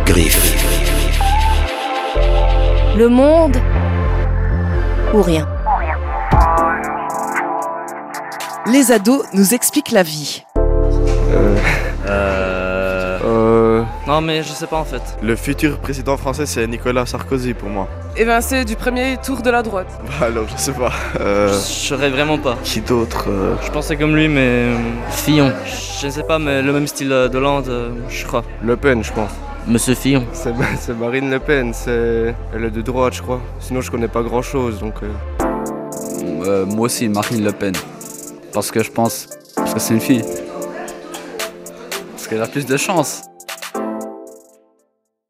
Griff. Le monde ou rien. Les ados nous expliquent la vie. Non mais je sais pas en fait. Le futur président français c'est Nicolas Sarkozy pour moi. Évincé du premier tour de la droite. Bah alors je sais pas. Je saurais vraiment pas. Qui d'autre Je pensais comme lui mais... Fillon. Je ne sais pas mais le même style d'Hollande, je crois. Le Pen je pense. Monsieur Fillon. C'est Marine Le Pen, elle est de droite je crois. Sinon je connais pas grand chose donc... Moi aussi Marine Le Pen. Parce que je pense que c'est une fille. Parce qu'elle a plus de chance.